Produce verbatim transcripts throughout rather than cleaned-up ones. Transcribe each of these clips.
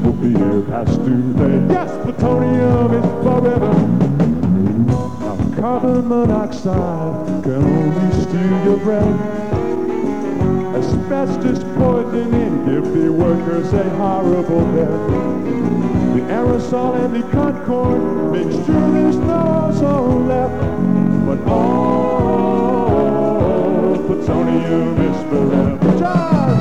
will be here past today. Yes, plutonium is forever. Now carbon monoxide can only steal your breath. Asbestos poisoning give the workers a horrible death. The aerosol and the concord make sure there's no ozone left. But all plutonium is forever. John!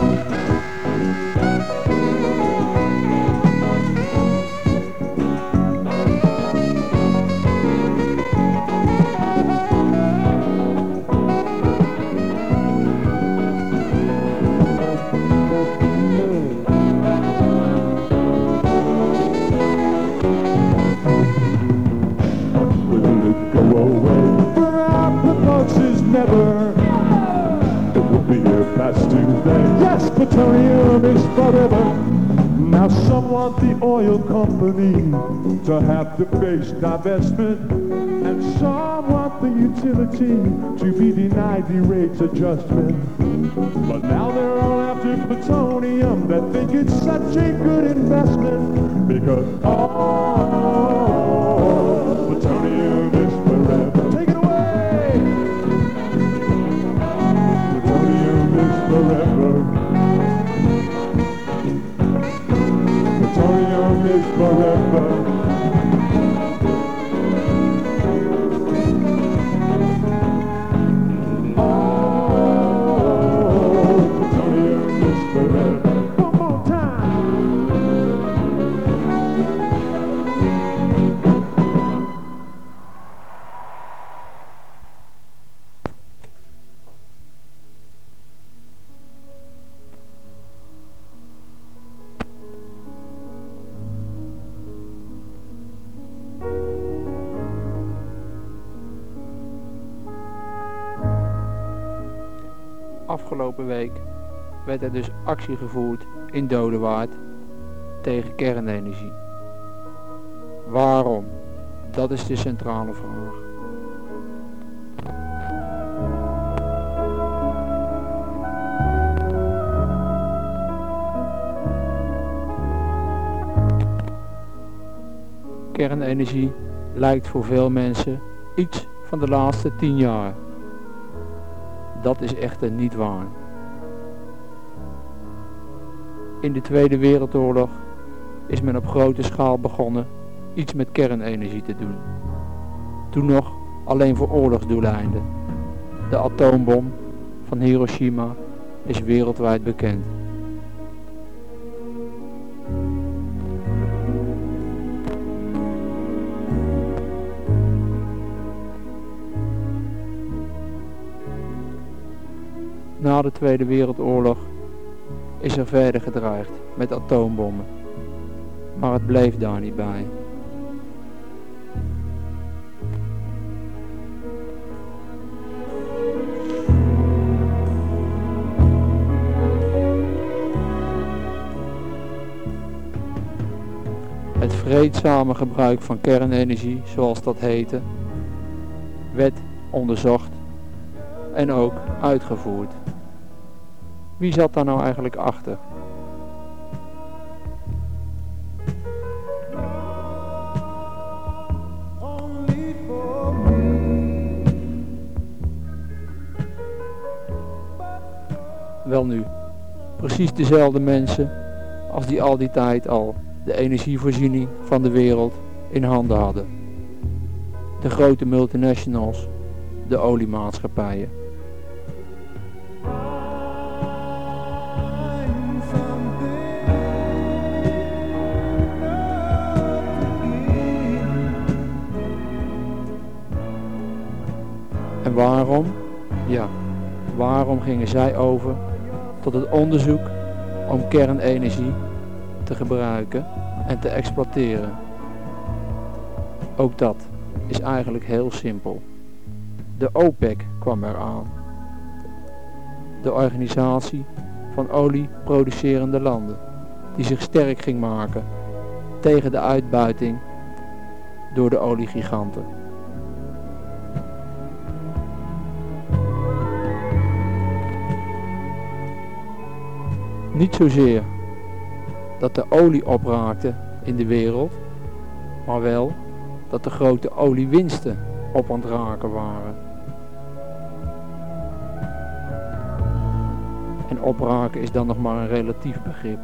Never, it will be here past today. Yes, plutonium is forever. Now some want the oil company to have to face divestment, and some want the utility to be denied the rates adjustment. But now they're all after plutonium that think it's such a good investment, because all plutonium is forever. Take it away! Forever. Plutonium is forever. Oh, plutonium is forever. One more time. Afgelopen week werd er dus actie gevoerd in Dodewaard tegen kernenergie. Waarom? Dat is de centrale vraag. Kernenergie lijkt voor veel mensen iets van de laatste tien jaar. Dat is echter niet waar. In de Tweede Wereldoorlog is men op grote schaal begonnen iets met kernenergie te doen. Toen nog alleen voor oorlogsdoeleinden. De atoombom van Hiroshima is wereldwijd bekend. Na de Tweede Wereldoorlog is er verder gedreigd met atoombommen, maar het bleef daar niet bij. Het vreedzame gebruik van kernenergie, zoals dat heette, werd onderzocht en ook uitgevoerd. Wie zat daar nou eigenlijk achter? Welnu, precies dezelfde mensen als die al die tijd al de energievoorziening van de wereld in handen hadden. De grote multinationals, de oliemaatschappijen. En waarom? Ja, waarom gingen zij over tot het onderzoek om kernenergie te gebruiken en te exploiteren? Ook dat is eigenlijk heel simpel. De OPEC kwam eraan. De organisatie van olieproducerende landen, die zich sterk ging maken tegen de uitbuiting door de oliegiganten. Niet zozeer dat de olie opraakte in de wereld, maar wel dat de grote oliewinsten op aan het raken waren. En opraken is dan nog maar een relatief begrip.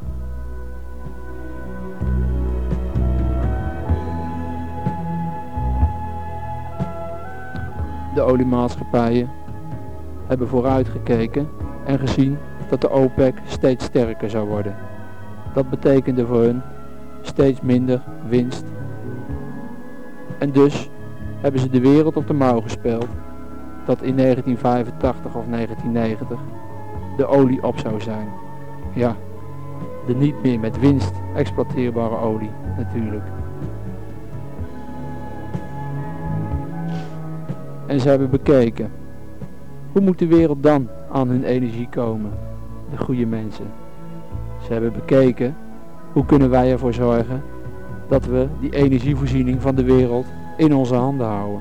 De oliemaatschappijen hebben vooruitgekeken en gezien dat de OPEC steeds sterker zou worden. Dat betekende voor hun steeds minder winst. En dus hebben ze de wereld op de mouw gespeeld dat in negentien vijfentachtig of negentien negentig de olie op zou zijn. Ja, de niet meer met winst exploiteerbare olie natuurlijk. En ze hebben bekeken, hoe moet de wereld dan aan hun energie komen, de goede mensen. Ze hebben bekeken, hoe kunnen wij ervoor zorgen dat we die energievoorziening van de wereld in onze handen houden.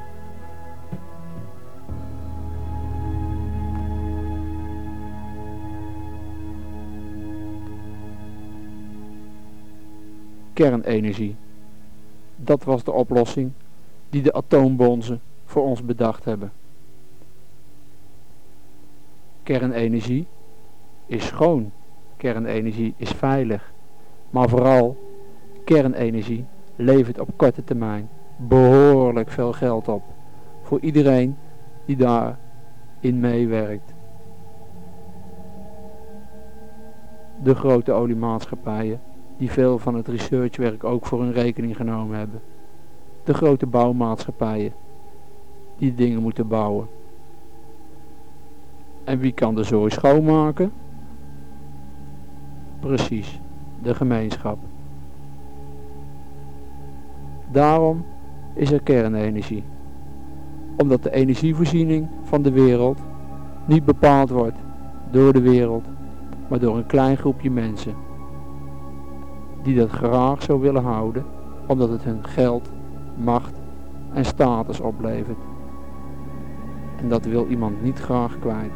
Kernenergie. Dat was de oplossing die de atoombonzen voor ons bedacht hebben. Kernenergie is schoon. Kernenergie is veilig. Maar vooral, kernenergie levert op korte termijn behoorlijk veel geld op. Voor iedereen die daarin meewerkt. De grote oliemaatschappijen die veel van het researchwerk ook voor hun rekening genomen hebben. De grote bouwmaatschappijen die dingen moeten bouwen. En wie kan de zooi schoonmaken? Precies, de gemeenschap. Daarom is er kernenergie. Omdat de energievoorziening van de wereld niet bepaald wordt door de wereld, maar door een klein groepje mensen. Die dat graag zo willen houden, omdat het hun geld, macht en status oplevert. En dat wil iemand niet graag kwijt.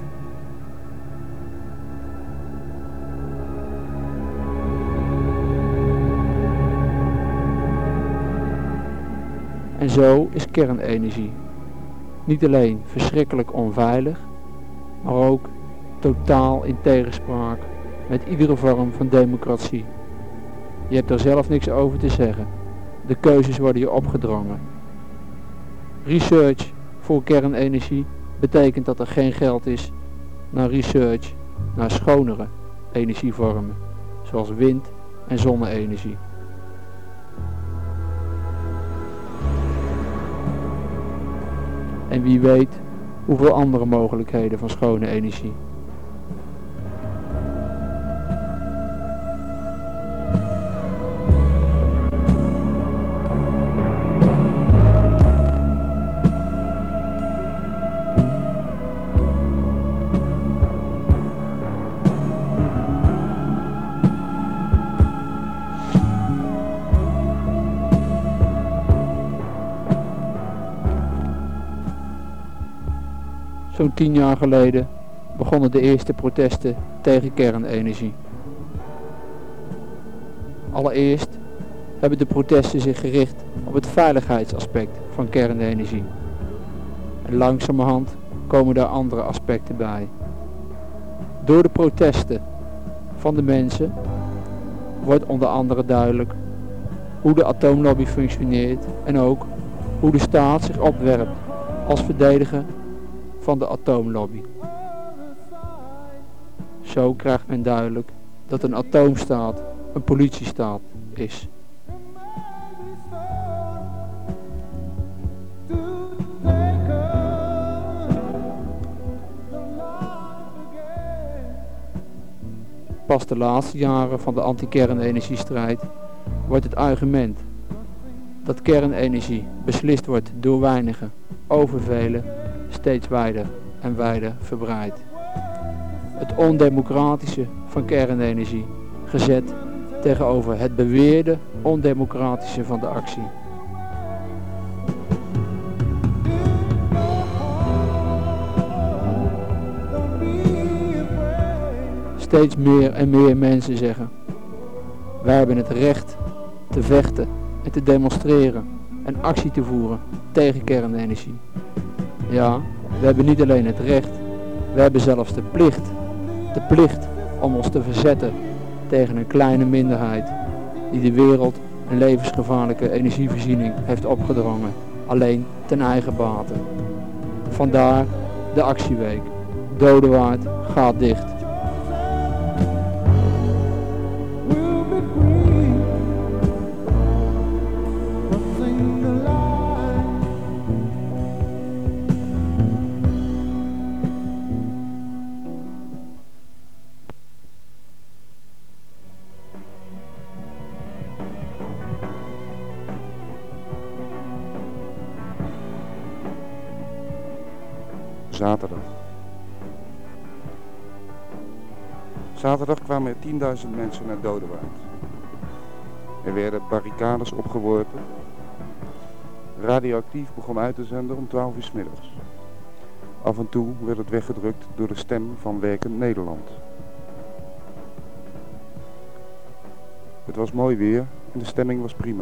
En zo is kernenergie niet alleen verschrikkelijk onveilig, maar ook totaal in tegenspraak met iedere vorm van democratie. Je hebt er zelf niks over te zeggen. De keuzes worden je opgedrongen. Research voor kernenergie betekent dat er geen geld is naar research naar schonere energievormen, zoals wind- en zonne-energie. En wie weet hoeveel andere mogelijkheden van schone energie. Zo'n tien jaar geleden begonnen de eerste protesten tegen kernenergie. Allereerst hebben de protesten zich gericht op het veiligheidsaspect van kernenergie. En langzamerhand komen daar andere aspecten bij. Door de protesten van de mensen wordt onder andere duidelijk hoe de atoomlobby functioneert en ook hoe de staat zich opwerpt als verdediger van de atoomlobby. Zo krijgt men duidelijk dat een atoomstaat een politiestaat is. Pas de laatste jaren van de anti-kernenergiestrijd wordt het argument dat kernenergie beslist wordt door weinigen over velen steeds wijder en wijder verbreid. Het ondemocratische van kernenergie gezet tegenover het beweerde ondemocratische van de actie. Steeds meer en meer mensen zeggen: Wij hebben het recht te vechten en te demonstreren en actie te voeren tegen kernenergie. Ja, we hebben niet alleen het recht, we hebben zelfs de plicht. De plicht om ons te verzetten tegen een kleine minderheid die de wereld een levensgevaarlijke energievoorziening heeft opgedrongen, alleen ten eigen bate. Vandaar de actieweek. Dodewaard gaat dicht. Zaterdag. Zaterdag kwamen er tienduizend mensen naar Dodewaard. Er werden barricades opgeworpen. Radioactief begon uit te zenden om twaalf uur 's middags. Af en toe werd het weggedrukt door de stem van Werkend Nederland. Het was mooi weer en de stemming was prima.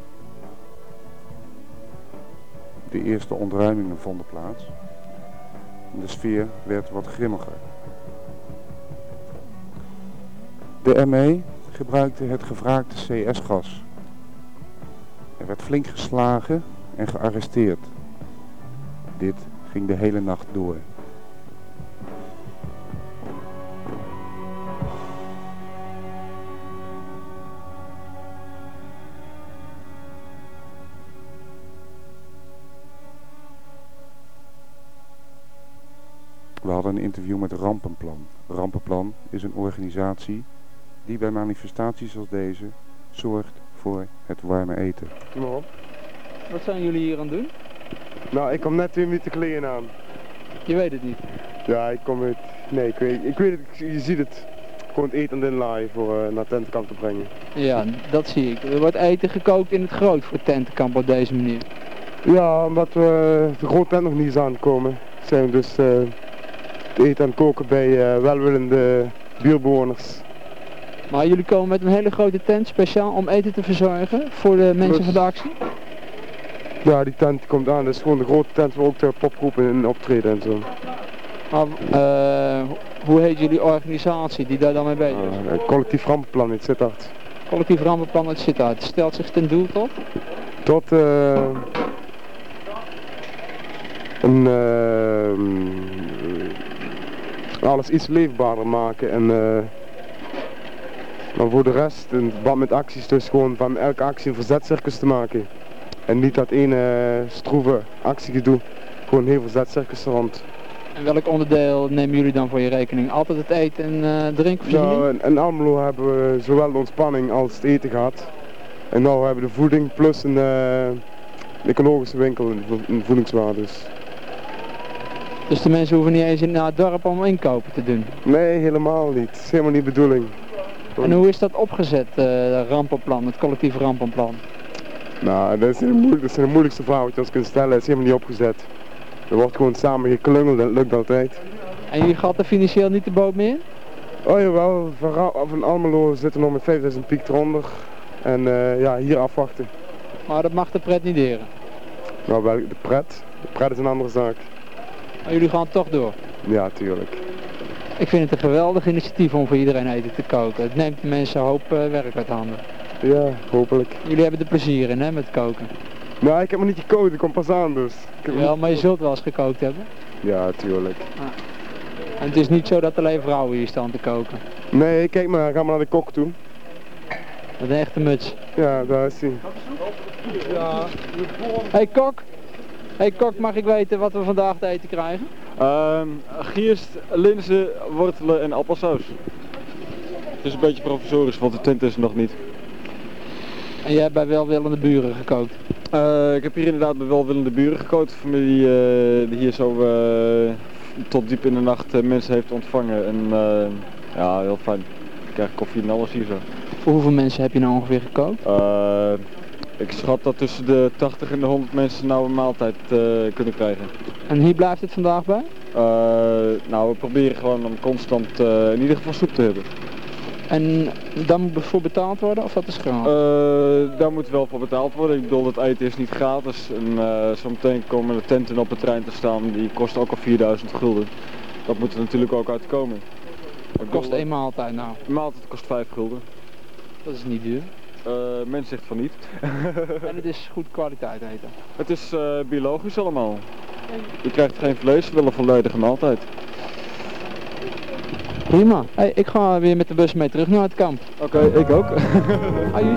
De eerste ontruimingen vonden plaats. De sfeer werd wat grimmiger. De M E gebruikte het gevraagde C S-gas. Er werd flink geslagen en gearresteerd. Dit ging de hele nacht door. We hadden een interview met Rampenplan. Rampenplan is een organisatie die bij manifestaties als deze zorgt voor het warme eten. Kom maar op. Wat zijn jullie hier aan het doen? Nou, ik kom net twee minuten geleden aan. Je weet het niet. Ja, ik kom uit... Nee, ik weet, ik weet het, ik- je ziet het. Gewoon het eten aan het inlaaien voor uh, naar tentenkamp te brengen. Ja, dat zie ik. Er wordt eten gekookt in het groot voor tentenkamp op deze manier. Ja, omdat we de grote tent nog niet is aangekomen, zijn we dus uh, het eten aan het koken bij uh, welwillende buurtbewoners. Maar jullie komen met een hele grote tent speciaal om eten te verzorgen voor de mensen Dus- van de actie? Ja, die tent die komt aan. Dat is gewoon de grote tent waar ook de popgroepen in optreden en zo. Maar uh, hoe heet jullie organisatie die daar dan mee bezig is? Uh, het collectief rampenplan in Sittard. Collectief Rampenplan uit Sittard stelt zich ten doel tot? Tot uh, een, uh, alles iets leefbaarder maken en uh, maar voor de rest in verband met acties dus gewoon van elke actie een verzetcircus te maken. En niet dat ene uh, stroeve actiegedoe, gewoon heel verzetcircus rond. En welk onderdeel nemen jullie dan voor je rekening? Altijd het eten en uh, drinkvoorziening? Nou, in, in Almelo hebben we zowel de ontspanning als het eten gehad. En nu hebben we de voeding plus een uh, ecologische winkel in, vo in voedingswaardes. Dus de mensen hoeven niet eens naar het dorp om inkopen te doen? Nee, helemaal niet. Dat is helemaal niet de bedoeling. En hoe is dat opgezet, uh, het rampenplan, het collectief rampenplan? Nou, dat is, een moeilijk, dat is de moeilijkste vraag wat je ons kunt stellen. Het is helemaal niet opgezet. Er wordt gewoon samen geklungeld en het lukt altijd. En jullie gaat er financieel niet de boot meer in? Oh jawel, van, Ra van Almelo zitten we nog met vijfduizend piek eronder. En uh, ja, hier afwachten. Maar dat mag de pret niet deren. Nou, wel de pret. De pret is een andere zaak. Maar jullie gaan toch door. Ja, tuurlijk. Ik vind het een geweldig initiatief om voor iedereen eten te koken. Het neemt de mensen een hoop uh, werk uit handen. Ja, hopelijk. Jullie hebben er plezier in, hè, met koken? Nou, ik heb nog niet gekookt, ik kom pas aan dus. Ik heb Ja, niet- maar je zult wel eens gekookt hebben. Ja, tuurlijk. En het is niet zo dat alleen vrouwen hier staan te koken. Nee, kijk maar, ga maar naar de kok toe. Met een echte muts. Ja, daar is hij. Hey kok! Hey kok, mag ik weten wat we vandaag te eten krijgen? Ehm gierst, linzen, wortelen en appelsaus. Het is een beetje provisorisch, want de tent is er nog niet. En jij hebt bij welwillende buren gekookt. Uh, ik heb hier inderdaad bij welwillende buren gekookt. Familie uh, die hier zo uh, tot diep in de nacht uh, mensen heeft ontvangen. En uh, ja, heel fijn. Ik krijg koffie en alles hier zo. Voor hoeveel mensen heb je nou ongeveer gekookt? Uh, ik schat dat tussen de tachtig en de honderd mensen nou een maaltijd uh, kunnen krijgen. En hier blijft het vandaag bij? Uh, nou, we proberen gewoon om constant uh, in ieder geval soep te hebben. En daar moet voor betaald worden of dat is gratis? Uh, daar moet wel voor betaald worden. Ik bedoel, het eten is niet gratis. En uh, zometeen komen de tenten op het terrein te staan. Die kosten ook al vierduizend gulden. Dat moet er natuurlijk ook uitkomen. Het kost één maaltijd nou? Een maaltijd kost vijf gulden. Dat is niet duur. Uh, men zegt van niet. En het is goed kwaliteit eten? Het is uh, biologisch allemaal. Je krijgt geen vlees, wel een volledige maaltijd. Prima. Hey, ik ga weer met de bus mee terug naar het kamp. Oké, okay, ik ook. Ajus.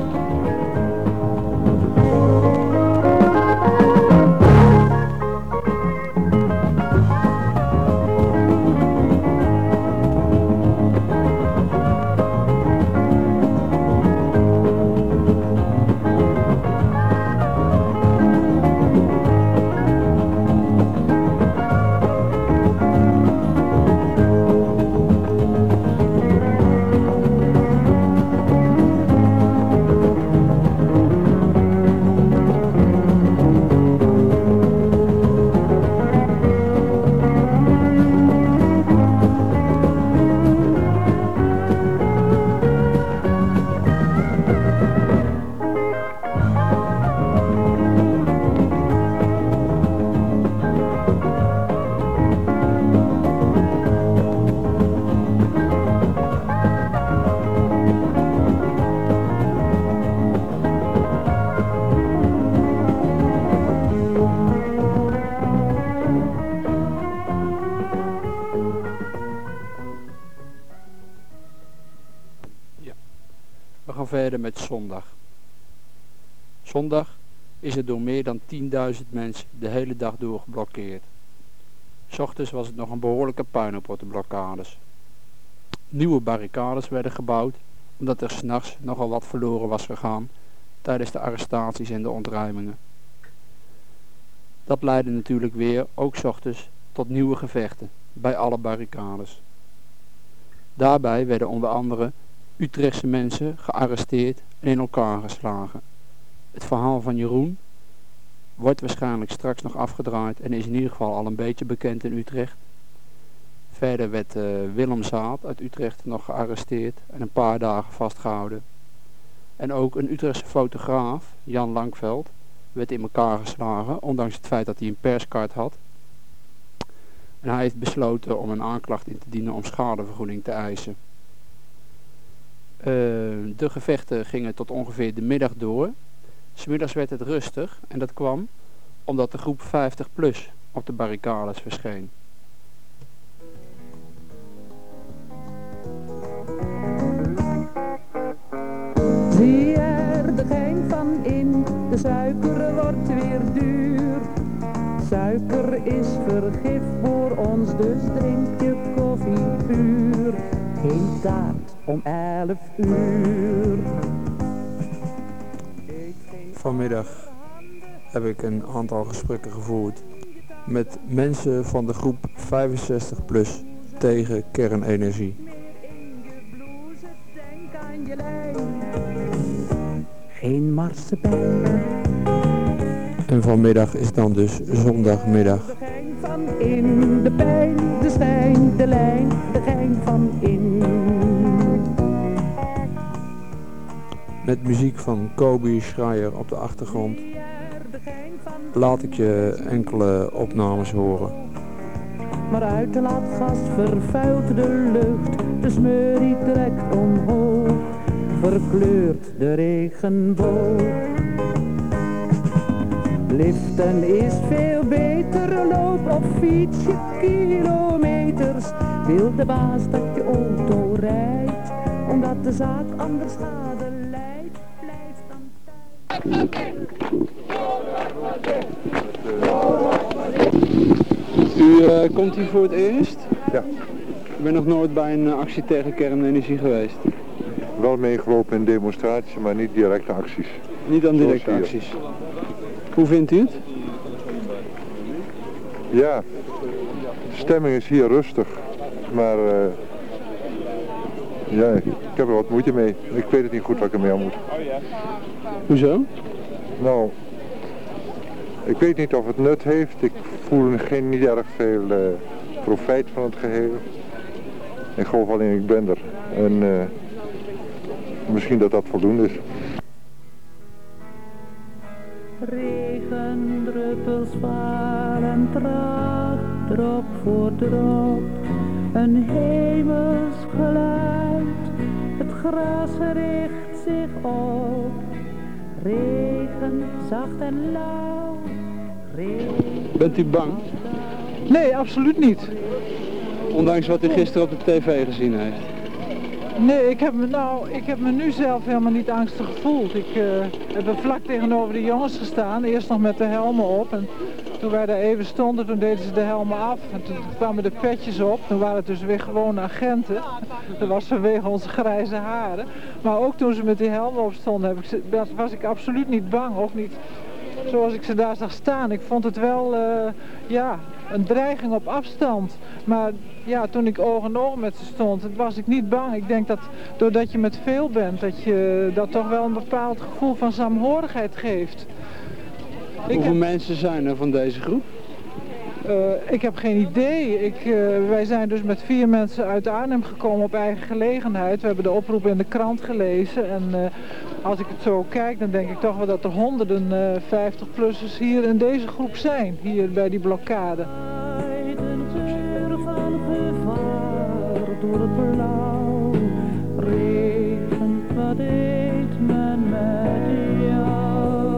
Verder met zondag. Zondag is het door meer dan tienduizend mensen de hele dag door geblokkeerd. 's Ochtends was het nog een behoorlijke puinhoop op de blokkades. Nieuwe barricades werden gebouwd omdat er 's nachts nogal wat verloren was gegaan tijdens de arrestaties en de ontruimingen. Dat leidde natuurlijk weer, ook 's ochtends, tot nieuwe gevechten bij alle barricades. Daarbij werden onder andere Utrechtse mensen gearresteerd en in elkaar geslagen. Het verhaal van Jeroen wordt waarschijnlijk straks nog afgedraaid en is in ieder geval al een beetje bekend in Utrecht. Verder werd uh, Willem Zaat uit Utrecht nog gearresteerd en een paar dagen vastgehouden. En ook een Utrechtse fotograaf, Jan Langveld, werd in elkaar geslagen, ondanks het feit dat hij een perskaart had. En hij heeft besloten om een aanklacht in te dienen om schadevergoeding te eisen. Uh, de gevechten gingen tot ongeveer de middag door. 'S Middags werd het rustig en dat kwam omdat de groep vijftig plus op de barricades verscheen. Zie er de gein van in, de suiker wordt weer duur. Suiker is vergif voor ons, dus drink je koffie puur. Geen taart om elf uur. Vanmiddag heb ik een aantal gesprekken gevoerd met mensen van de groep vijfenzestig plus tegen kernenergie. Geen marsepein. En vanmiddag is dan dus zondagmiddag. De gein van in, de pijn, de schijn, de lijn, de gein van in. Met muziek van Kobe Schreier op de achtergrond laat ik je enkele opnames horen. Maar uit de laadgas vervuilt de lucht, de smurrie trekt omhoog, verkleurt de regenboog. Liften is veel beter, loop of fiets je kilometers. Wil de baas dat je auto rijdt, omdat de zaak anders schade leidt, blijf dan thuis. U uh, komt hier voor het eerst? Ja. Ik ben nog nooit bij een uh, actie tegen kernenergie geweest. Wel meegelopen in demonstraties, maar niet directe acties. Niet aan directe acties. Hoe vindt u het? Ja, de stemming is hier rustig, maar uh, ja, ik heb er wat moeite mee. Ik weet het niet goed wat ik ermee aan moet. Hoezo? Nou, ik weet niet of het nut heeft. Ik voel geen, niet erg veel uh, profijt van het geheel. Ik geloof alleen, ik ben er. En uh, misschien dat dat voldoende is. Regendruppels vallen traag, drop voor drop, een hemels geluid, het gras richt zich op, regen zacht en lauw, regen. Bent u bang? Nee, absoluut niet. Ondanks wat u gisteren op de tv gezien heeft? Nee, ik heb me, nou, ik heb me nu zelf helemaal niet angstig gevoeld. Ik uh, heb er vlak tegenover de jongens gestaan, eerst nog met de helmen op. En toen wij daar even stonden, toen deden ze de helmen af. En toen kwamen de petjes op. Toen waren het dus weer gewone agenten. Dat was vanwege onze grijze haren. Maar ook toen ze met die helmen op stonden, heb ik ze, was ik absoluut niet bang. Ook niet zoals ik ze daar zag staan. Ik vond het wel, uh, ja, een dreiging op afstand. Maar ja, toen ik oog in oog met ze stond, was ik niet bang. Ik denk dat doordat je met veel bent, dat je dat toch wel een bepaald gevoel van saamhorigheid geeft. Hoeveel heb... mensen zijn er van deze groep? Uh, ik heb geen idee. Ik, uh, wij zijn dus met vier mensen uit Arnhem gekomen op eigen gelegenheid. We hebben de oproep in de krant gelezen. En uh, als ik het zo kijk, dan denk ik toch wel dat er honderden uh, vijftig-plussers hier in deze groep zijn. Hier bij die blokkade. Door het blauw, regent, wat eet men met jou?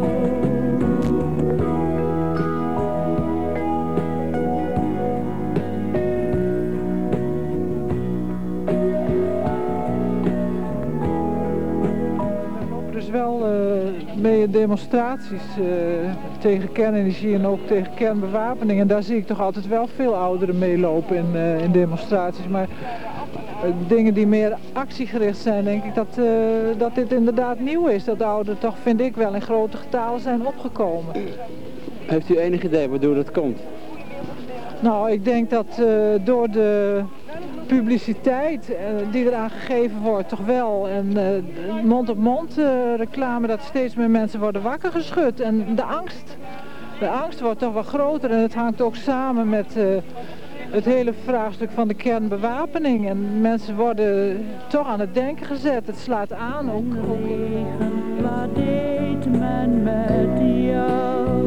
We lopen dus wel uh, mee demonstraties uh, tegen kernenergie en ook tegen kernbewapening. En daar zie ik toch altijd wel veel ouderen meelopen in, uh, in demonstraties. Maar dingen die meer actiegericht zijn, denk ik dat, uh, dat dit inderdaad nieuw is. Dat de ouderen toch, vind ik wel, in grote getalen zijn opgekomen. Heeft u enig idee waardoor dat komt? Nou, ik denk dat uh, door de publiciteit uh, die eraan gegeven wordt, toch wel. En uh, mond-op-mond uh, reclame, dat steeds meer mensen worden wakker geschud. En de angst, de angst wordt toch wel groter en het hangt ook samen met Uh, het hele vraagstuk van de kernbewapening. En mensen worden toch aan het denken gezet. Het slaat aan ook. Wat deed men met jou?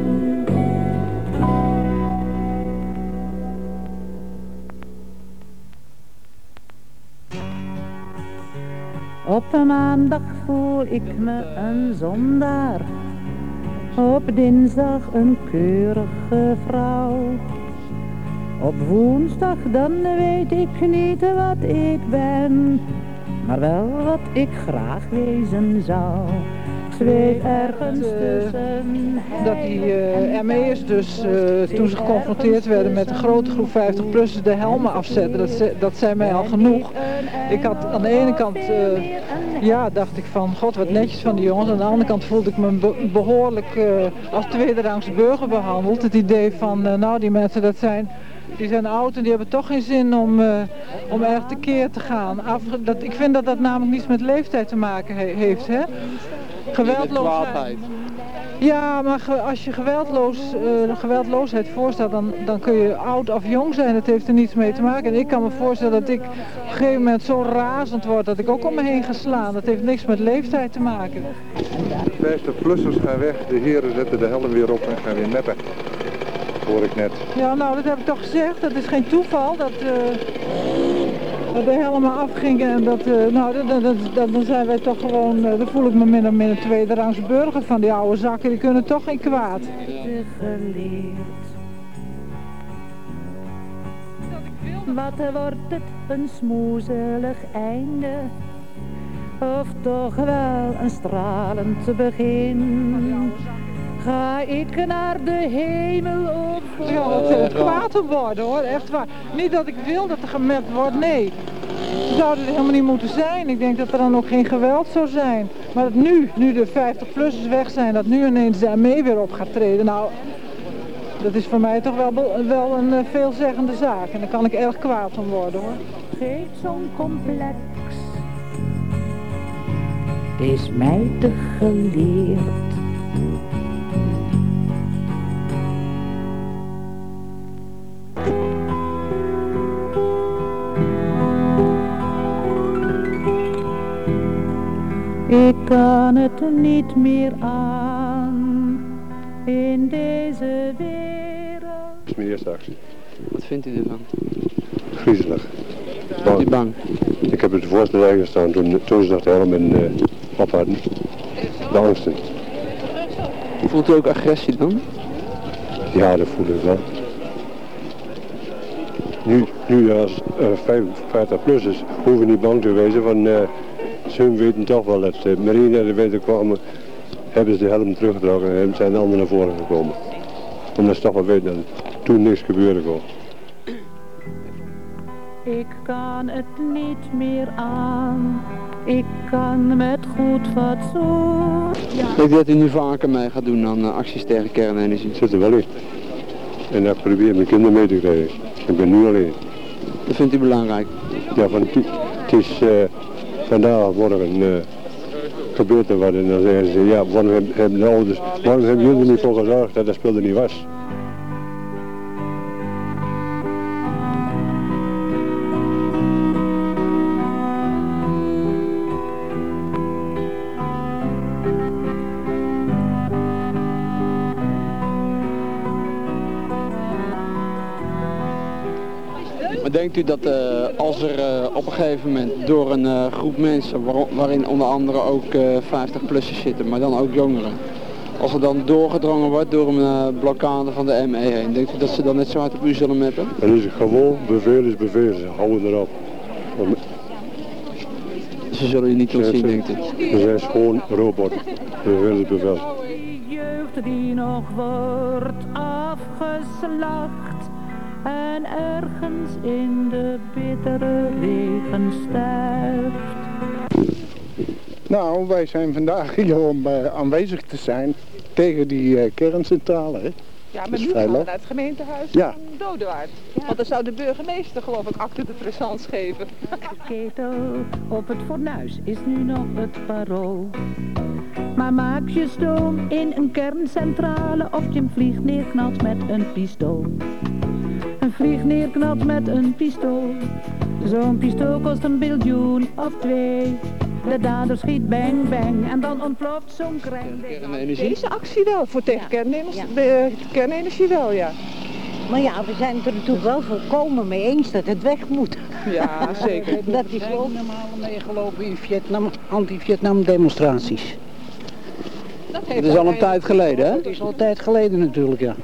Op een maandag voel ik me een zondaar. Op dinsdag een keurige vrouw. Op woensdag dan weet ik niet wat ik ben, maar wel wat ik graag wezen zou. Ik zweef ergens tussen. Dat die uh, M E'ers dus, uh, toen ze geconfronteerd werden met een grote groep vijftig-plussers, de helmen afzetten. Dat, ze, dat zei mij al genoeg. Ik had aan de ene kant, uh, ja, dacht ik van, god wat netjes van die jongens. Aan de andere kant voelde ik me be behoorlijk uh, als tweederangs burger behandeld. Het idee van, uh, nou die mensen dat zijn... Die zijn oud en die hebben toch geen zin om, uh, om erg tekeer te gaan. Af, dat, ik vind dat dat namelijk niets met leeftijd te maken he heeft. Hè? Geweldloosheid. Ja, maar ge, als je geweldloos, uh, geweldloosheid voorstelt, dan, dan kun je oud of jong zijn. Dat heeft er niets mee te maken. En ik kan me voorstellen dat ik op een gegeven moment zo razend word dat ik ook om me heen ga slaan. Dat heeft niks met leeftijd te maken. De vijftig-plussers gaan weg, de heren zetten de helm weer op en gaan weer meppen. Hoor ik net. Ja, nou dat heb ik toch gezegd. Dat is geen toeval dat, uh, dat de helmen afgingen en dat, uh, nou dat, dat, dat, dan zijn wij toch gewoon, uh, dan voel ik me min of meer een tweederangs burger van die oude zakken, die kunnen toch geen kwaad. Wat wordt het een smoezelig einde, of toch wel een stralend begin? Ga ik naar de hemel op? Ja, dat het kwaad om worden hoor, echt waar. Niet dat ik wil dat er gemet wordt, nee. Zou het helemaal niet moeten zijn. Ik denk dat er dan ook geen geweld zou zijn. Maar dat nu, nu de vijftig-plussers weg zijn, dat nu ineens de M E weer op gaat treden. Nou, dat is voor mij toch wel, wel een uh, veelzeggende zaak. En daar kan ik erg kwaad om worden hoor. Geef zo'n complex. Het is mij te geleerd. Ik kan het niet meer aan in deze wereld. Dat is mijn eerste actie. Wat vindt u ervan? Griezelig. Bent u bang? Ik heb het voorstel gestaan toen, toen ze nog de helm in uh, op hadden. De angsten. Voelt u ook agressie dan? Ja, dat voel ik wel. Nu, nu als uh, vijfenvijftig plus is, hoeven we niet bang te wezen, want uh, ze weten toch wel dat de marine er weten kwamen, hebben ze de helm teruggetrokken en zijn de anderen naar voren gekomen. Omdat ze toch wel weten dat toen niks gebeurde kon. Ik kan het niet meer aan, ik kan met goed fatsoen. Weet u dat u nu vaker mee gaat doen aan uh, acties tegen kernenergie? Zit er wel in. En ik probeer mijn kinderen mee te krijgen. Ik ben nu alleen. Dat vindt u belangrijk? Ja, van het is uh, vandaag morgen uh, gebeurt er wat en dan zeggen ze, ja, waarom hebben, hebben de ouders, waarom hebben jullie er niet voor gezorgd dat dat spul er niet was? Maar denkt u dat uh, als er uh, op een gegeven moment door een uh, groep mensen, waar, waarin onder andere ook uh, vijftig-plussers zitten, maar dan ook jongeren, als er dan doorgedrongen wordt door een uh, blokkade van de M E heen, denkt u dat ze dan net zo hard op u zullen meppen? Dan is het gewoon, bevel is bevel, ze houden erop. Om... Ze zullen u niet ontzien, denkt u? Ze zijn gewoon robotten, bevel is bevel. Jeugd die nog wordt afgeslacht en ergens in de bittere regen sterft. Nou, wij zijn vandaag hier om uh, aanwezig te zijn tegen die uh, kerncentrale. Hè? Ja, maar nu gaan we naar het gemeentehuis ja. van Dodewaard. Ja. Want dan zou de burgemeester geloof ik acte de présence geven. De ketel op het fornuis is nu nog het parool. Maar maak je stoom in een kerncentrale of je een vlieg neerknalt met een pistool. Een vlieg neerknalt met een pistool. Zo'n pistool kost een biljoen of twee. De dader schiet bang bang en dan ontploft zo'n kring. Deze actie wel, voor tegen ja. kernenergie, ja. kernenergie wel, ja. Maar ja, we zijn het er natuurlijk wel volkomen mee eens dat het weg moet. Ja, zeker. Dat we zijn normaal meegelopen in Vietnam, anti-Vietnam demonstraties. Dat, dat is al een tijd geleden, hè? Dat is al een tijd geleden natuurlijk, ja.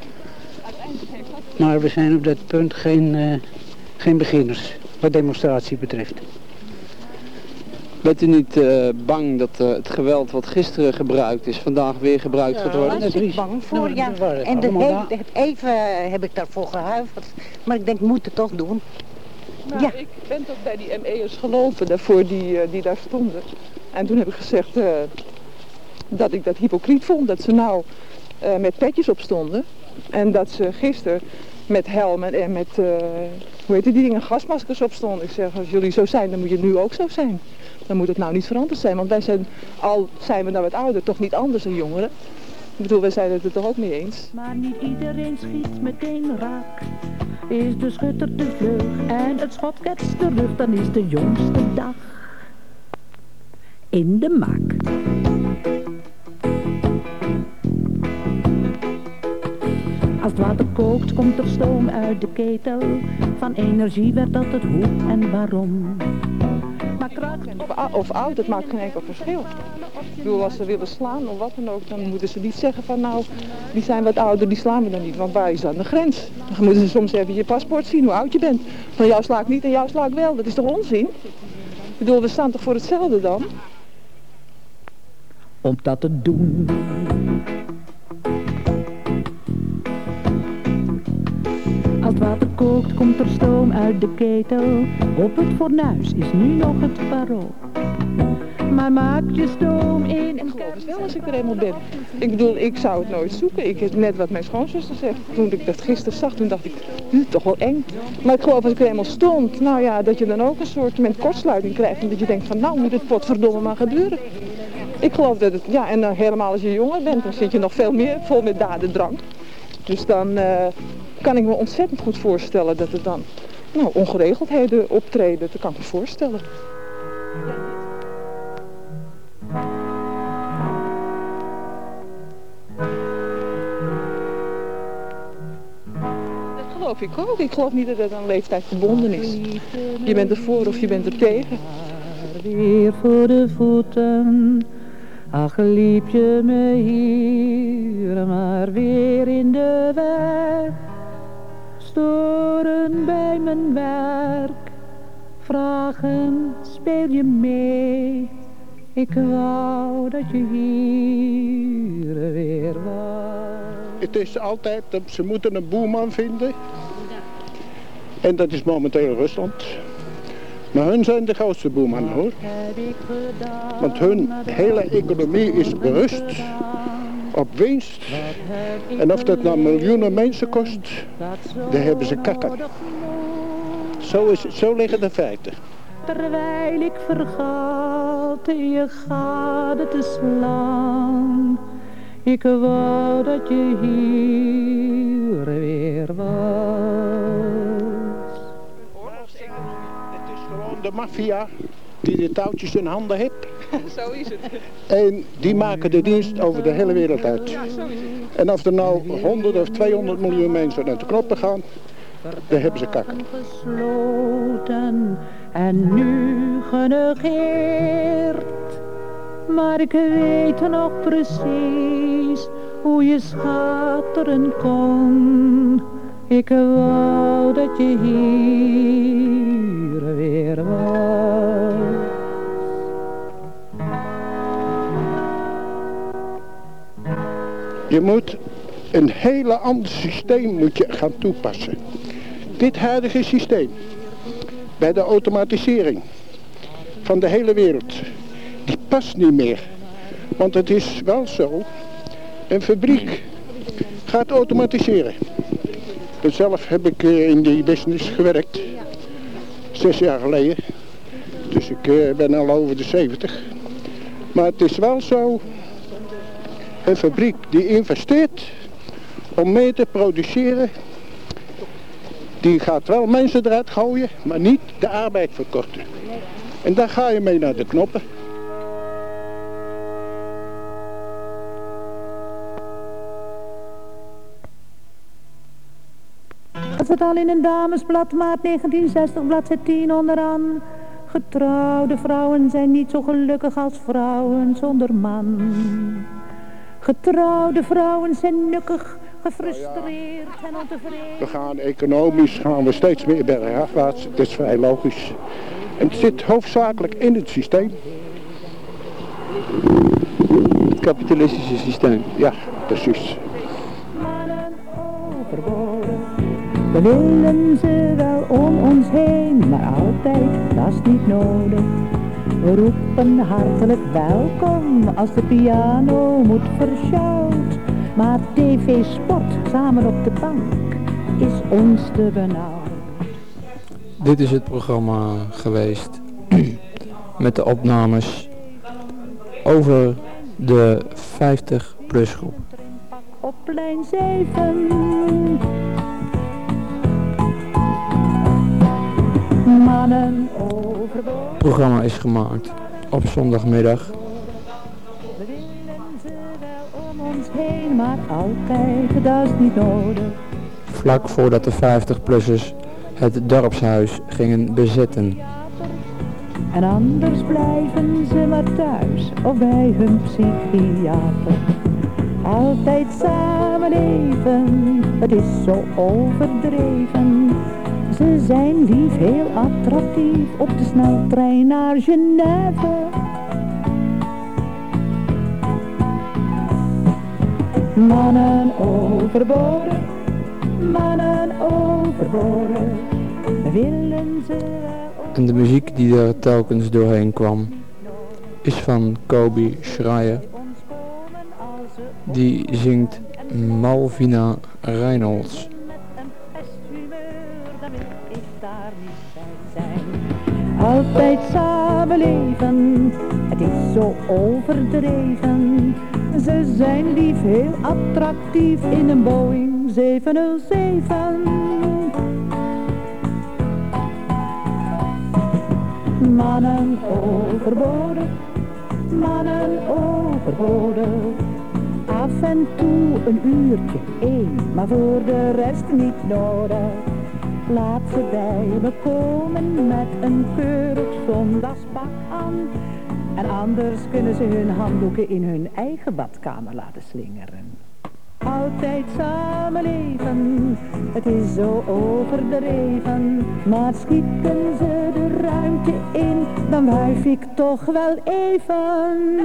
Maar we zijn op dat punt geen, uh, geen beginners, wat demonstratie betreft. Bent u niet uh, bang dat uh, het geweld wat gisteren gebruikt is, vandaag weer gebruikt ja, gaat worden? Daar ben ik bang voor, ja. En de he even heb ik daarvoor gehuiverd. Maar ik denk, ik moet het toch doen. Nou, ja. Ik ben toch bij die M E'ers gelopen, daarvoor die, uh, die daar stonden. En toen heb ik gezegd uh, dat ik dat hypocriet vond, dat ze nou uh, met petjes op stonden. En dat ze gisteren met helmen en met, uh, hoe heet die dingen, gasmaskers op stonden. Ik zeg, als jullie zo zijn, dan moet je nu ook zo zijn. Dan moet het nou niet veranderd zijn, want wij zijn, al zijn we nou wat ouder, toch niet anders dan jongeren. Ik bedoel, wij zijn het er toch ook mee eens. Maar niet iedereen schiet meteen raak. Is de schutter te vlug en het schot ketst terug, dan is de jongste dag in de maak. Als het water kookt, komt er stoom uit de ketel. Van energie werd dat het hoe en waarom. Maar kracht of, of oud, dat maakt geen enkel verschil. Ik bedoel, als ze willen slaan of wat dan ook, dan moeten ze niet zeggen van nou, die zijn wat ouder, die slaan we dan niet. Want waar is dan de grens? Dan moeten ze soms even je paspoort zien, hoe oud je bent. Van jou sla ik niet en jou sla ik wel, dat is toch onzin? Ik bedoel, we staan toch voor hetzelfde dan? Om dat te doen. Als het water kookt, komt er stoom uit de ketel. Op het fornuis is nu nog het parool. Maar maak je stoom in... Ik geloof het wel als ik er eenmaal ben. Ik bedoel, ik zou het nooit zoeken. Ik heb net wat mijn schoonzuster zegt. Toen ik dat gisteren zag, toen dacht ik, dit is toch wel eng. Maar ik geloof als ik er eenmaal stond, nou ja, dat je dan ook een soort met kortsluiting krijgt. En dat je denkt van, nou moet het potverdomme maar gebeuren. Ik geloof dat het, ja, en dan helemaal als je jonger bent, dan zit je nog veel meer vol met dadendrang. Dus dan uh, kan ik me ontzettend goed voorstellen dat er dan, nou, ongeregeldheden optreden. Dat kan ik me voorstellen. geloof ik ook. Ik geloof niet dat het aan leeftijd gebonden is. Je bent ervoor of je bent er tegen. Weer voor de voeten, ach liep je me hier maar weer in de weg. Storen bij mijn werk, vragen speel je mee. Ik wou dat je hier weer was. Het is altijd, ze moeten een boeman vinden. En dat is momenteel Rusland. Maar hun zijn de grootste boeman hoor. Want hun hele economie is berust op winst. En of dat nou miljoenen mensen kost, daar hebben ze kakken. Zo, is, zo liggen de feiten. Terwijl ik vergat in je gade te slaan. Ik wou dat je hier weer was. Het is gewoon de maffia die de touwtjes in handen heeft. Zo is het. En die maken de dienst over de hele wereld uit. Ja, zo is het. En of er nou honderd of tweehonderd miljoen mensen naar de knoppen gaan, daar hebben ze kakken. Gesloten en nu genegeerd. Maar ik weet nog precies hoe je schatteren kon. Ik wou dat je hier weer was. Je moet een hele ander systeem moet je gaan toepassen. Dit huidige systeem, bij de automatisering van de hele wereld, die past niet meer. Want het is wel zo, een fabriek gaat automatiseren. Zelf heb ik in die business gewerkt, zes jaar geleden. Dus ik ben al over de zeventig. Maar het is wel zo, een fabriek die investeert om mee te produceren, die gaat wel mensen eruit gooien, maar niet de arbeid verkorten. En daar ga je mee naar de knoppen. Het staat al in een damesblad, maart negentien zestig, bladzijde tien onderaan. Getrouwde vrouwen zijn niet zo gelukkig als vrouwen zonder man. Getrouwde vrouwen zijn nukkig, gefrustreerd en ontevreden. We gaan economisch gaan we steeds meer bergafwaarts, dat is vrij logisch. En het zit hoofdzakelijk in het systeem. Het kapitalistische systeem. Ja, precies. We willen ze wel om ons heen, maar altijd, dat is niet nodig. We roepen hartelijk welkom als de piano moet versjouwd. Maar tv-sport samen op de bank is ons te benauwd. Dit is het programma geweest met de opnames over de vijftig plus groep. Op lijn zeven. Mannen overboord. Het programma is gemaakt op zondagmiddag. We willen ze wel om ons heen, maar altijd, dat is niet nodig. Vlak voordat de vijftig-plussers het dorpshuis gingen bezetten. En anders blijven ze maar thuis of bij hun psychiater. Altijd samen leven, het is zo overdreven. Ze zijn lief, heel attractief op de sneltrein naar Genève. Mannen overbodig, mannen overbodig, willen ze wel. En de muziek die er telkens doorheen kwam is van Kobe Schreier. Die zingt Malvina Reynolds. Altijd samen leven, het is zo overdreven. Ze zijn lief, heel attractief in een Boeing zevenhonderdzeven. Mannen overbodig, mannen overbodig, af af en toe een uurtje, één, maar voor de rest niet nodig. Laat ze bij me komen met een keurig zondagspak aan. En anders kunnen ze hun handdoeken in hun eigen badkamer laten slingeren. Altijd samen leven, het is zo overdreven. Maar schieten ze de ruimte in, dan wuif ik toch wel even.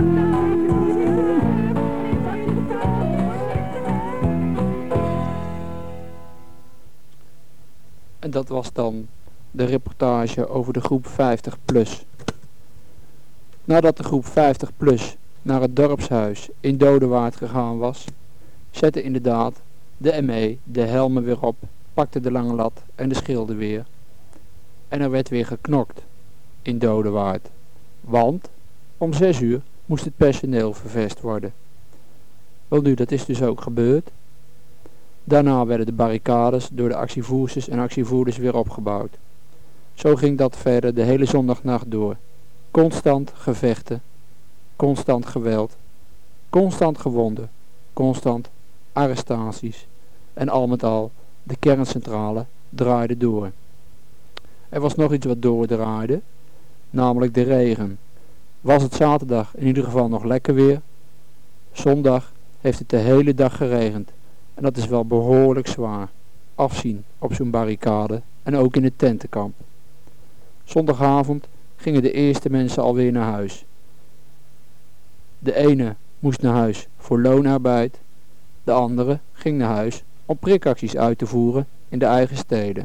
En dat was dan de reportage over de groep vijftig plus. Nadat de groep vijftig plus naar het dorpshuis in Dodewaard gegaan was, zette inderdaad de M E de helmen weer op, pakte de lange lat en de schilden weer. En er werd weer geknokt in Dodewaard. Want om zes uur moest het personeel vervest worden. Wel nu, dat is dus ook gebeurd. Daarna werden de barricades door de actievoersters en actievoerders weer opgebouwd. Zo ging dat verder de hele zondagnacht door. Constant gevechten, constant geweld, constant gewonden, constant arrestaties. En al met al, de kerncentrale draaide door. Er was nog iets wat doordraaide, namelijk de regen. Was het zaterdag in ieder geval nog lekker weer, zondag heeft het de hele dag geregend. En dat is wel behoorlijk zwaar. Afzien op zo'n barricade en ook in het tentenkamp. Zondagavond gingen de eerste mensen alweer naar huis. De ene moest naar huis voor loonarbeid. De andere ging naar huis om prikacties uit te voeren in de eigen steden.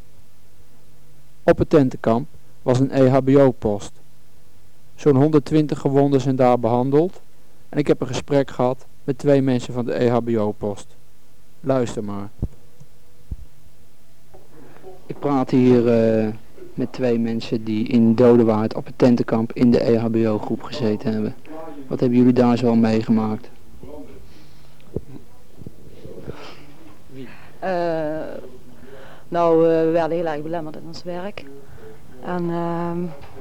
Op het tentenkamp was een E H B O-post. Zo'n honderdtwintig gewonden zijn daar behandeld. En ik heb een gesprek gehad met twee mensen van de E H B O-post. Luister maar. Ik praat hier uh, met twee mensen die in Dodewaard op het tentenkamp in de E H B O-groep gezeten hebben. Wat hebben jullie daar zo meegemaakt? Uh, nou, uh, we werden heel erg belemmerd in ons werk. En uh,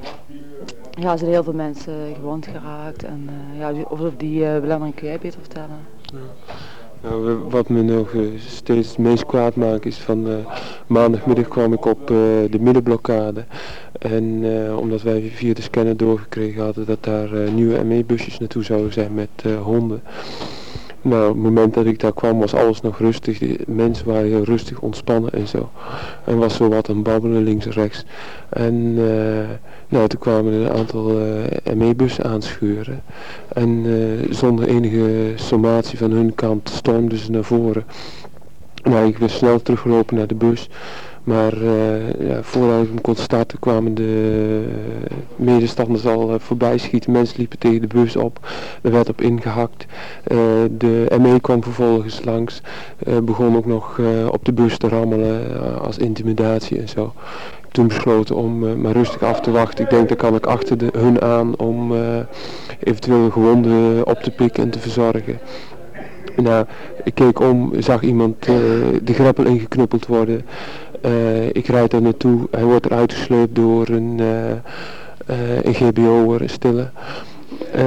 ja, er zijn heel veel mensen gewond geraakt. En uh, ja, of die uh, belemmering kun jij beter vertellen? Ja. Nou, wat me nog uh, steeds het meest kwaad maakt is van uh, maandagmiddag kwam ik op uh, de middenblokkade. En uh, omdat wij via de scanner doorgekregen hadden dat daar uh, nieuwe M E-busjes naartoe zouden zijn met uh, honden. Nou, op het moment dat ik daar kwam was alles nog rustig. De mensen waren heel rustig, ontspannen en zo. En was zo wat een babbelen links en rechts. En uh, nou, toen kwamen er een aantal uh, M E-bussen aanschuren. En uh, zonder enige sommatie van hun kant stormden ze naar voren. Nou, ik ben snel teruggelopen naar de bus. Maar uh, ja, voordat ik hem kon starten kwamen de uh, medestanders al uh, voorbij schieten. Mensen liepen tegen de bus op. Er werd op ingehakt. Uh, de M E kwam vervolgens langs. Uh, begon ook nog uh, op de bus te rammelen uh, als intimidatie en zo. Ik heb toen besloten om uh, maar rustig af te wachten. Ik denk dat kan ik achter de, hun aan om uh, eventueel gewonden op te pikken en te verzorgen. Nou, ik keek om, zag iemand uh, de greppel ingeknuppeld worden. Uh, ik rijd daar naartoe, hij wordt eruit gesleept door een, uh, uh, een G B O'er, een stille. Uh,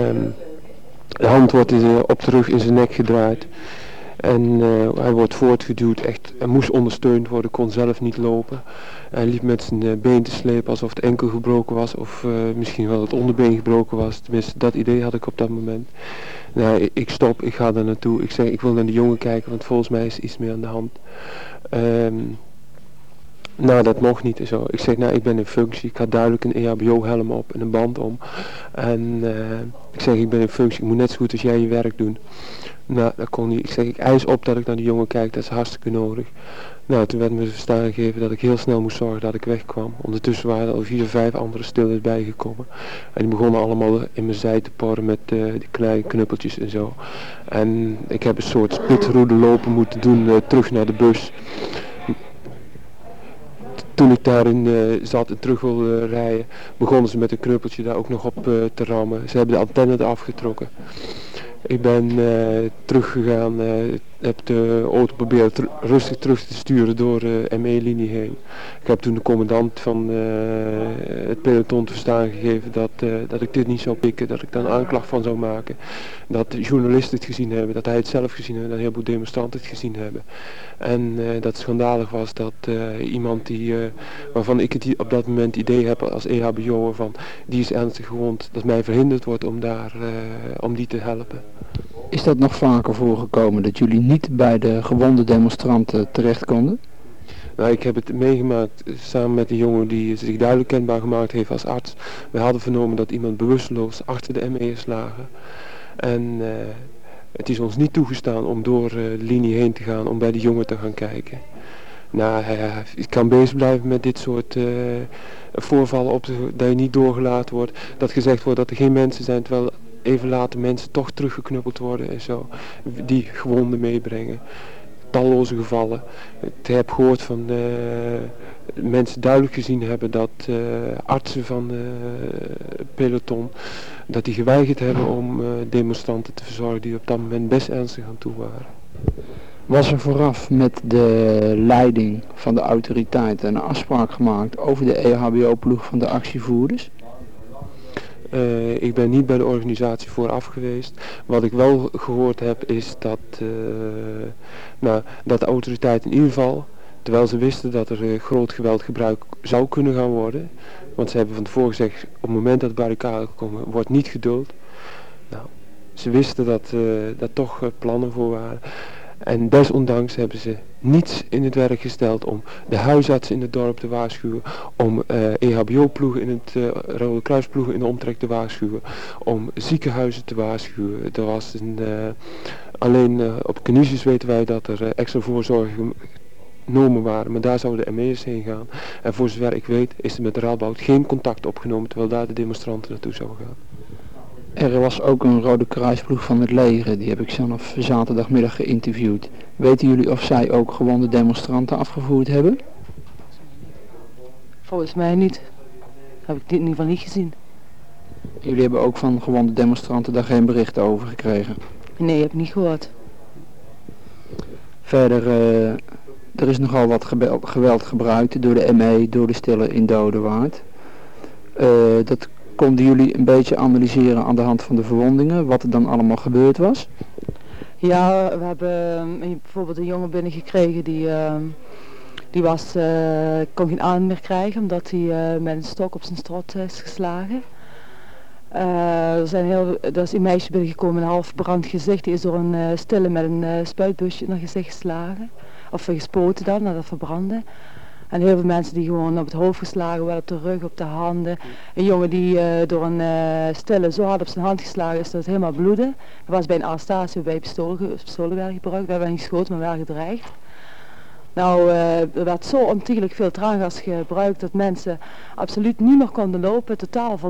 de hand wordt uh, op de rug in zijn nek gedraaid. En uh, hij wordt voortgeduwd, echt, hij moest ondersteund worden, kon zelf niet lopen. Hij liep met zijn uh, been te slepen alsof het enkel gebroken was of uh, misschien wel het onderbeen gebroken was. Tenminste, dat idee had ik op dat moment. Nou, ik, ik stop, ik ga daar naartoe. Ik zeg, ik wil naar de jongen kijken, want volgens mij is er iets meer aan de hand. Um, nou, dat mocht niet en zo. Ik zeg, nou, ik ben in functie. Ik had duidelijk een E H B O-helm op en een band om. En uh, ik zeg, ik ben in functie. Ik moet net zo goed als jij je werk doen. Nou, dat kon niet. Ik zeg, ik eis op dat ik naar de jongen kijk. Dat is hartstikke nodig. Nou, toen werd me te verstaan gegeven dat ik heel snel moest zorgen dat ik wegkwam. Ondertussen waren er al vier, vijf andere stilles bijgekomen. En die begonnen allemaal in mijn zij te porren met uh, die kleine knuppeltjes en zo. En ik heb een soort splitroede lopen moeten doen uh, terug naar de bus. Toen ik daarin uh, zat en terug wilde rijden, begonnen ze met een knuppeltje daar ook nog op uh, te rammen. Ze hebben de antenne eraf getrokken. Ik ben uh, teruggegaan, uh, heb de auto proberen ter, rustig terug te sturen door de M E-linie heen. Ik heb toen de commandant van uh, het peloton te verstaan gegeven dat, uh, dat ik dit niet zou pikken, dat ik daar een aanklacht van zou maken. Dat de journalisten het gezien hebben, dat hij het zelf gezien heeft, dat een heleboel demonstranten het gezien hebben. En uh, dat het schandalig was dat uh, iemand die, uh, waarvan ik het op dat moment idee heb als E H B O'er van, die is ernstig gewond, dat mij verhinderd wordt om, daar, uh, om die te helpen. Is dat nog vaker voorgekomen, dat jullie niet bij de gewonde demonstranten terecht konden? Nou, ik heb het meegemaakt samen met een jongen die zich duidelijk kenbaar gemaakt heeft als arts. We hadden vernomen dat iemand bewusteloos achter de M E'ers lagen. En uh, het is ons niet toegestaan om door uh, de linie heen te gaan om bij die jongen te gaan kijken. Nou, hij, hij kan bezig blijven met dit soort uh, voorvallen, op de, dat je niet doorgelaten wordt. Dat gezegd wordt dat er geen mensen zijn, terwijl even later mensen toch teruggeknuppeld worden en zo. Die gewonden meebrengen. Talloze gevallen. Ik heb gehoord van uh, mensen duidelijk gezien hebben dat uh, artsen van uh, peloton, dat die geweigerd hebben om uh, demonstranten te verzorgen die op dat moment best ernstig aan toe waren. Was er vooraf met de leiding van de autoriteiten een afspraak gemaakt over de E H B O-ploeg van de actievoerders? Uh, ik ben niet bij de organisatie vooraf geweest. Wat ik wel gehoord heb is dat, uh, nou, dat de autoriteiten in ieder geval, terwijl ze wisten dat er uh, groot geweldgebruik zou kunnen gaan worden, want ze hebben van tevoren gezegd, op het moment dat de barricade komen, wordt niet geduld. Nou, ze wisten dat uh, daar toch uh, plannen voor waren. En desondanks hebben ze niets in het werk gesteld om de huisartsen in het dorp te waarschuwen, om uh, E H B O-ploegen in het uh, Rode Kruisploegen in de omtrek te waarschuwen, om ziekenhuizen te waarschuwen. Er was een, uh, alleen uh, op Canisius weten wij dat er uh, extra voorzorgen genomen waren, maar daar zouden de M E'ers heen gaan. En voor zover ik weet is er met de Radboud geen contact opgenomen, terwijl daar de demonstranten naartoe zouden gaan. Er was ook een Rode Kruisploeg van het leger, die heb ik zelf zaterdagmiddag geïnterviewd. Weten jullie of zij ook gewonde demonstranten afgevoerd hebben? Volgens mij niet. Heb ik dit in ieder geval niet gezien. Jullie hebben ook van gewonde demonstranten daar geen berichten over gekregen? Nee, heb ik niet gehoord. Verder, uh, er is nogal wat geweld, geweld gebruikt door de M E, door de stille in Dodewaard. Uh, dat konden jullie een beetje analyseren aan de hand van de verwondingen, wat er dan allemaal gebeurd was? Ja, we hebben uh, bijvoorbeeld een jongen binnengekregen die, uh, die was, uh, kon geen adem meer krijgen omdat hij uh, met een stok op zijn strot is geslagen. Uh, er, zijn heel, er is een meisje binnengekomen met een half verbrand gezicht, die is door een uh, stille met een uh, spuitbusje in haar gezicht geslagen. Of uh, gespoten dan, naar dat verbranden. En heel veel mensen die gewoon op het hoofd geslagen werden, op de rug, op de handen. Een jongen die uh, door een uh, stille zo hard op zijn hand geslagen is dat het helemaal bloedde. Dat was bij een arrestatie waarbij pistolen, pistolen werden gebruikt. We hebben niet geschoten, maar wel gedreigd. Nou, uh, er werd zo ontiegelijk veel traangas gebruikt dat mensen absoluut niet meer konden lopen, totaal